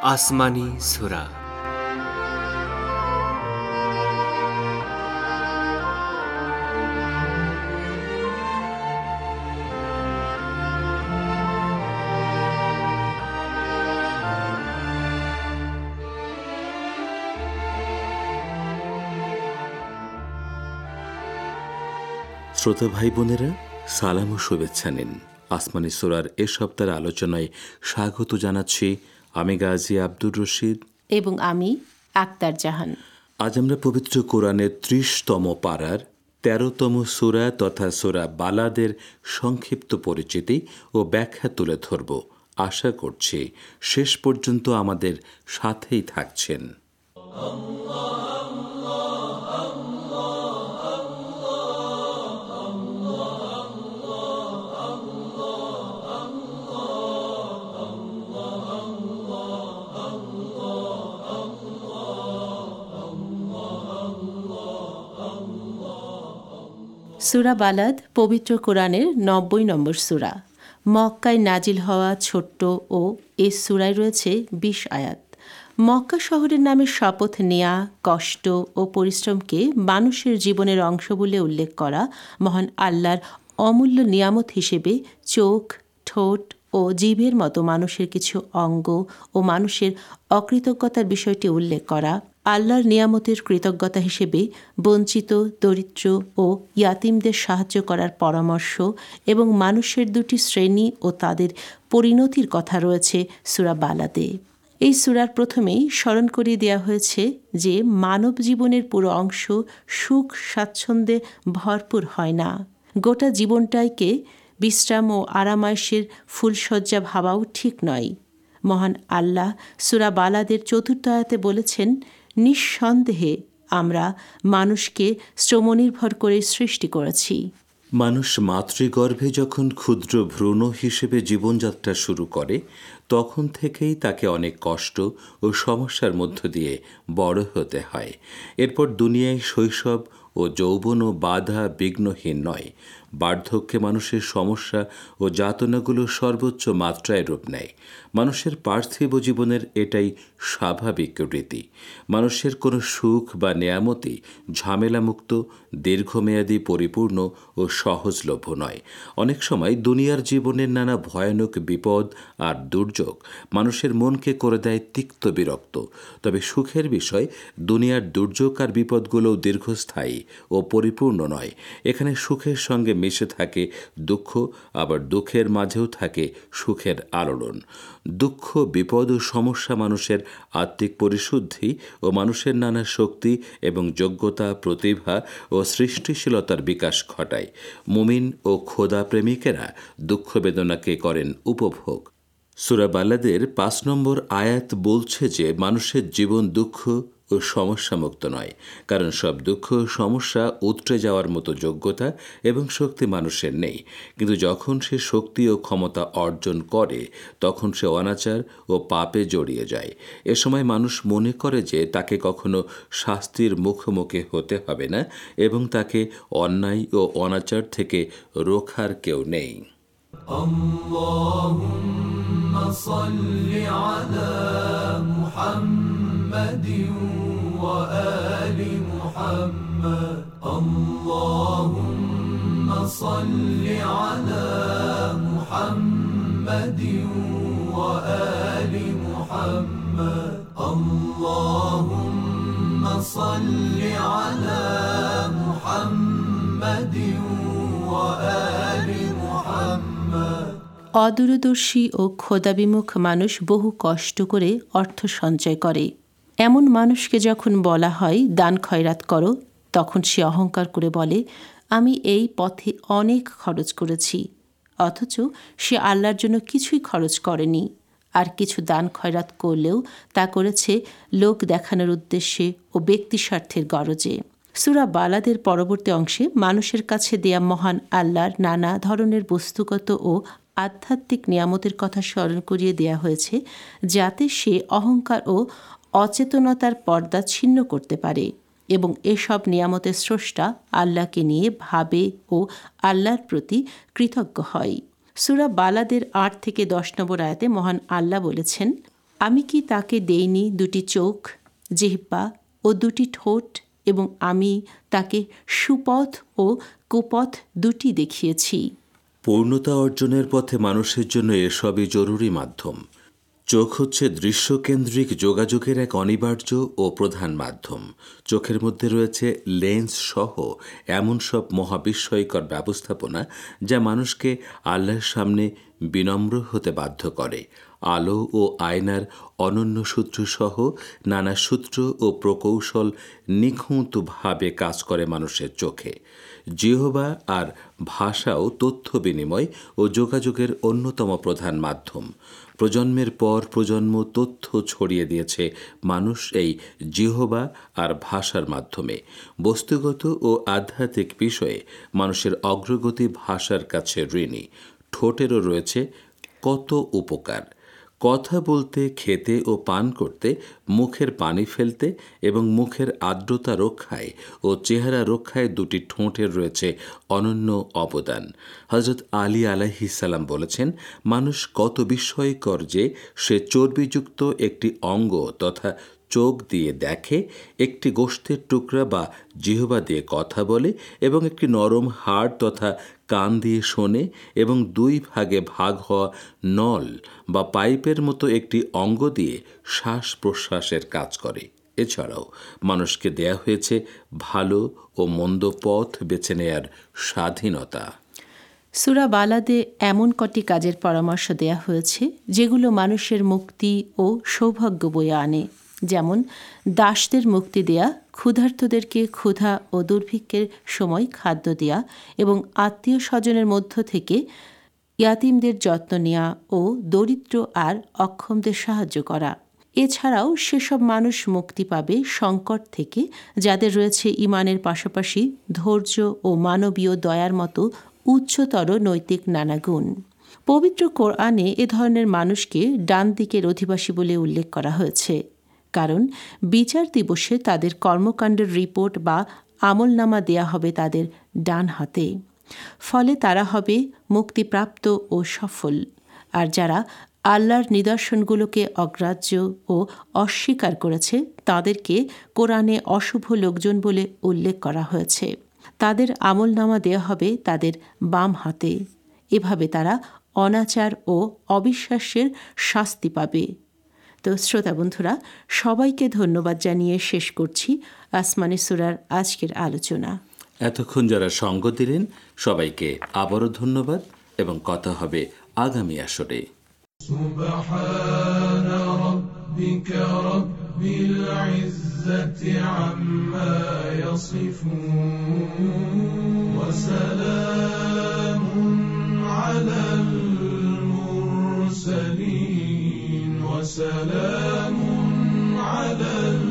আসমানি সূরা। শ্রোতা ভাই বোনেরা, সালাম ও শুভেচ্ছা নিন। আসমানি সূরার এ সপ্তাহের আলোচনায় স্বাগত জানাচ্ছি আমি গাজী আব্দুর রশিদ এবং আমি আক্তার জাহান। আজ আমরা পবিত্র কোরআনের ৩০তম পারার ১৩তম সূরা তথা সূরা বালাদের সংক্ষিপ্ত পরিচিতি ও ব্যাখ্যা তুলে ধরব। আশা করছি শেষ পর্যন্ত আমাদের সাথেই থাকছেন। সূরা বালাদ পবিত্র কোরআনের ৯০ নম্বর সূরা। মক্কায় নাজিল হওয়া ছোট্ট ও এ সূরায় রয়েছে ২০ আয়াত। মক্কা শহরের নামে শপথ নেয়া, কষ্ট ও পরিশ্রমকে মানুষের জীবনের অংশ বলে উল্লেখ করা, মহান আল্লাহর অমূল্য নিয়ামত হিসেবে চোখ, ঠোঁট ও জিভের মতো মানুষের কিছু অঙ্গ ও মানুষের অকৃতজ্ঞতার বিষয়টি উল্লেখ করা, আল্লাহর নিয়ামতের কৃতজ্ঞতা হিসেবে বঞ্চিত, দরিদ্র ও ইয়াতিমদের সাহায্য করার পরামর্শ এবং মানুষের দুটি শ্রেণী ও তাদের পরিণতির কথা রয়েছে সূরা বালাদে। এই সূরার প্রথমেই স্মরণ করিয়ে দেওয়া হয়েছে যে মানব জীবনের পুরো অংশ সুখ স্বাচ্ছন্দ্যে ভরপুর হয় না। গোটা জীবনটাইকে বিশ্রাম ও আরামায়েশের ফুলশয্যা ভাবাও ঠিক নয়। মহান আল্লাহ সূরা বালাদের ৪র্থ আয়াতে বলেছেন, নিঃসন্দেহে আমরা মানুষকে শ্রমনির্ভর করে সৃষ্টি করেছি। মানুষ মাতৃগর্ভে যখন ক্ষুদ্র ভ্রূণ হিসেবে জীবনযাত্রা শুরু করে, তখন থেকেই তাকে অনেক কষ্ট ও সমস্যার মধ্য দিয়ে বড় হতে হয়। এরপর দুনিয়ায় শৈশব ও যৌবনও বাধা বিঘ্নহীন নয়। বার্ধক্যে মানুষের সমস্যা ও যাতনাগুলো সর্বোচ্চ মাত্রায় রূপ নেয়। মানুষের পার্থিব জীবনের এটাই স্বাভাবিক রীতি। মানুষের কোনো সুখ বা নেয়ামতি ঝামেলামুক্ত, দীর্ঘমেয়াদী, পরিপূর্ণ ও সহজলভ্য নয়। অনেক সময় দুনিয়ার জীবনের নানা ভয়ানক বিপদ আর দুর্যোগ মানুষের মনকে করে দেয় তিক্ত বিরক্ত। তবে সুখের বিষয়, দুনিয়ার দুর্যোগ আর বিপদগুলোও দীর্ঘস্থায়ী ও পরিপূর্ণ নয়। এখানে সুখের সঙ্গে মিশে থাকে দুঃখ, আবার দুঃখের মাঝেও থাকে সুখের আলোড়ন। দুঃখ, বিপদ ও সমস্যা মানুষের আত্মিক পরিশুদ্ধি ও মানুষের নানা শক্তি এবং যোগ্যতা, প্রতিভা ও সৃষ্টিশীলতার বিকাশ ঘটায়। মুমিন ও খোদা প্রেমিকেরা দুঃখ বেদনাকে করেন উপভোগ। সূরা বালাদের ৫ নম্বর আয়াত বলছে যে মানুষের জীবন দুঃখ ও সমস্যামুক্ত নয়, কারণ সব দুঃখ ও সমস্যা উতরে যাওয়ার মতো যোগ্যতা এবং শক্তি মানুষের নেই। কিন্তু যখন সে শক্তি ও ক্ষমতা অর্জন করে, তখন সে অনাচার ও পাপে জড়িয়ে যায়। এ সময় মানুষ মনে করে যে তাকে কখনো শাস্তির মুখোমুখি হতে হবে না এবং তাকে অন্যায় ও অনাচার থেকে রোখার কেউ নেই। اللهم صل على محمد وآل محمد اللهم صل على محمد وآل محمد اللهم صل على محمد وآل محمد। অদূরদর্শী ও খোদাবিমুখ মানুষ বহু কষ্ট করে অর্থ সঞ্চয় করে। এমন মানুষকে যখন বলা হয় দান খয়রাত করো, তখন সে অহংকার করে বলে, আমি এই পথে অনেক খরচ করেছি। অথচ সে আল্লাহর জন্য কিছুই খরচ করেনি। আর কিছু দান খয়রাত করলেও তা করেছে লোক দেখানোর উদ্দেশ্যে ও ব্যক্তি স্বার্থের গরজে। সূরা বালাদের পরবর্তী অংশে মানুষের কাছে দেয়া মহান আল্লাহর নানা ধরনের বস্তুগত ও আধ্যাত্মিক নিয়ামতের কথা স্মরণ করিয়ে দেয়া হয়েছে, যাতে সে অহংকার ও অচেতনতার পর্দা ছিন্ন করতে পারে এবং এসব নিয়ামতের স্রষ্টা আল্লাহকে নিয়ে ভাবে ও আল্লাহর প্রতি কৃতজ্ঞ হয়। সূরা বালাদের ৮ থেকে ১০ নম্বর আয়াতে মহান আল্লাহ বলেছেন, আমি কি তাকে দেইনি দুটি চোখ, জিহ্বা ও দুটি ঠোঁট, এবং আমি তাকে সুপথ ও কুপথ দুটি দেখিয়েছি। পূর্ণতা অর্জনের পথে মানুষের জন্য এসবই জরুরি মাধ্যম। চোখ হচ্ছে দৃশ্যকেন্দ্রিক যোগাযোগের এক অনিবার্য ও প্রধান মাধ্যম। চোখের মধ্যে রয়েছে লেন্স সহ এমন সব মহাবিস্ময়কর ব্যবস্থাপনা যা মানুষকে আল্লাহর সামনে বিনম্র হতে বাধ্য করে। আলো ও আয়নার অনন্য সূত্র সহ নানা সূত্র ও প্রকৌশল নিখুঁতভাবে কাজ করে মানুষের চোখে। জিহ্বা আর ভাষাও তথ্য বিনিময় ও যোগাযোগের অন্যতম প্রধান মাধ্যম। প্রজন্মের পর প্রজন্ম তথ্য ছড়িয়ে দিয়েছে মানুষ এই জিহ্বা আর ভাষার মাধ্যমে। বস্তুগত ও আধ্যাত্মিক বিষয়ে মানুষের অগ্রগতি ভাষার কাছে ঋণী। ঠোঁটেরও রয়েছে কত উপকার। কথা বলতে, খেতে ও পান করতে, মুখের পানি ফেলতে এবং মুখের আর্দ্রতা রক্ষায় ও চেহারা রক্ষায় দুটি ঠোঁটের রয়েছে অনন্য অবদান। হযরত আলী আলাইহিসসালাম বলেছেন, মানুষ কত বিস্ময়কর যে সে চর্বিযুক্ত একটি অঙ্গ তথা চোখ দিয়ে দেখে, একটি গোশতের টুকরা বা জিহ্বা দিয়ে কথা বলে এবং একটি নরম হাড় তথা কান দিয়ে শোনে এবং দুই ভাগে ভাগ হওয়া নল বা পাইপের মতো একটি অঙ্গ দিয়ে শ্বাস প্রশ্বাসের কাজ করে। এছাড়াও মানুষকে দেয়া হয়েছে ভালো ও মন্দ পথ বেছে নেয়ার স্বাধীনতা। সূরা বালাদে এমন কটি কাজের পরামর্শ দেয়া হয়েছে যেগুলো মানুষের মুক্তি ও সৌভাগ্য বয়ে আনে, যেমন দাসদের মুক্তি দেয়া, ক্ষুধার্তদেরকে ক্ষুধা ও দুর্ভিক্ষের সময় খাদ্য দেয়া এবং আত্মীয় স্বজনের মধ্য থেকে ইয়াতিমদের যত্ন নেওয়া ও দরিদ্র আর অক্ষমদের সাহায্য করা। এছাড়াও সেসব মানুষ মুক্তি পাবে সংকট থেকে যাদের রয়েছে ঈমানের পাশাপাশি ধৈর্য ও মানবীয় দয়ার মতো উচ্চতর নৈতিক নানা গুণ। পবিত্র কোরআনে এ ধরনের মানুষকে ডান দিকের অধিবাসী বলে উল্লেখ করা হয়েছে, কারণ বিচার দিবসে তাদের কর্মকাণ্ডের রিপোর্ট বা আমলনামা দেয়া হবে তাদের ডান হাতে। ফলে তারা হবে মুক্তিপ্রাপ্ত ও সফল। আর যারা আল্লাহর নিদর্শনগুলোকে অগ্রাহ্য ও অস্বীকার করেছে তাদেরকে কোরআনে অশুভ লোকজন বলে উল্লেখ করা হয়েছে। তাদের আমলনামা দেয়া হবে তাদের বাম হাতে। এভাবে তারা অনাচার ও অবিশ্বাসের শাস্তি পাবে। তো শ্রোতা বন্ধুরা, সবাইকে ধন্যবাদ জানিয়ে শেষ করছি আসমানী সূরার আজকের আলোচনা। এতক্ষণ যারা সঙ্গ দিলেন সবাইকে আবারও ধন্যবাদ এবং কথা হবে আগামী আসরে। سبحان ربك رب العزة عما يصفون وسلام على المرسلين وسلام على